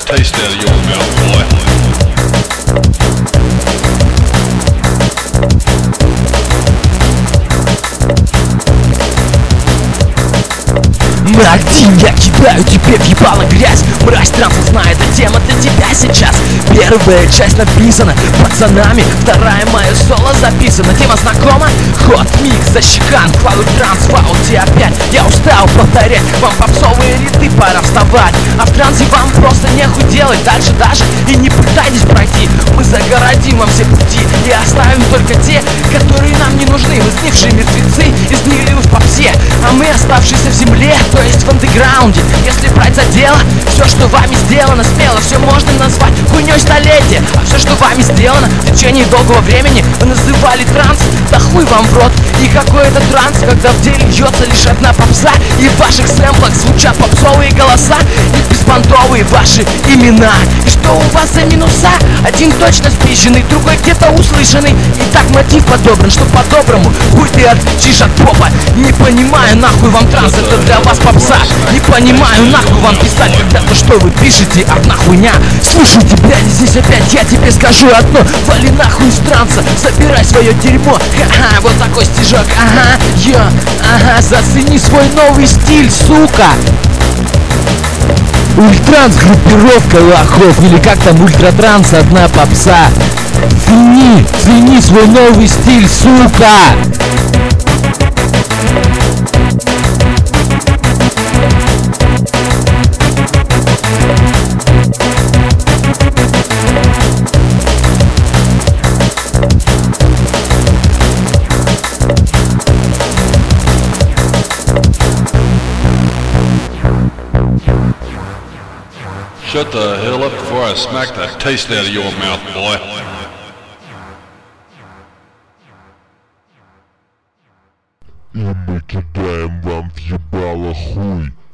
taste out of your mouth, boy. Один, я кидаю тебе в ебало грязь. Мразь транса знает, эта тема для тебя сейчас. Первая часть написана пацанами, вторая мое соло записана. Тема знакома? Ход, микс, защекан, хвалу транс, фаути опять. Я устал повторять вам попсовые ряды, пора вставать. А в трансе вам просто нехуй делать. Дальше даже и не пытайтесь пройти. Мы загородим вам все пути и оставим только те, которые нам не нужны. Вы сгнившие мертвецы из них в попсе, а мы оставшиеся в земле, то есть в андеграунде. Если брать за дело, все, что вами сделано, смело все можно назвать хуйней столетия. А все, что вами сделано в течение долгого времени, вы называли транс, да хуй вам в рот. И какой это транс, когда в деле льется лишь одна попса, и в ваших сэмплах звучат попсовые голоса и беспонтовые ваши имена. И что у вас за минуса? Один точно спищенный, другой где-то услышанный. И так мотив подобран, что по-доброму хуй ты отличишь от попа. Не понимаю, нахуй вам транс, это для вас попса. Не понимаю, нахуй вам писать, когда то, что вы пишете, одна хуйня. Слушайте, блядь, здесь опять я тебе скажу одно: вали нахуй из транса, забирай свое дерьмо. Ха-ха, вот такой стишок, ага, ага, зацени свой новый стиль, сука. Ультранс, группировка лохов, или как там, ультратранс, одна попса. Цени свой новый стиль, сука. Shut the hell up before I smack the taste out of your mouth, boy. И мы кидаем вам в ебало хуй.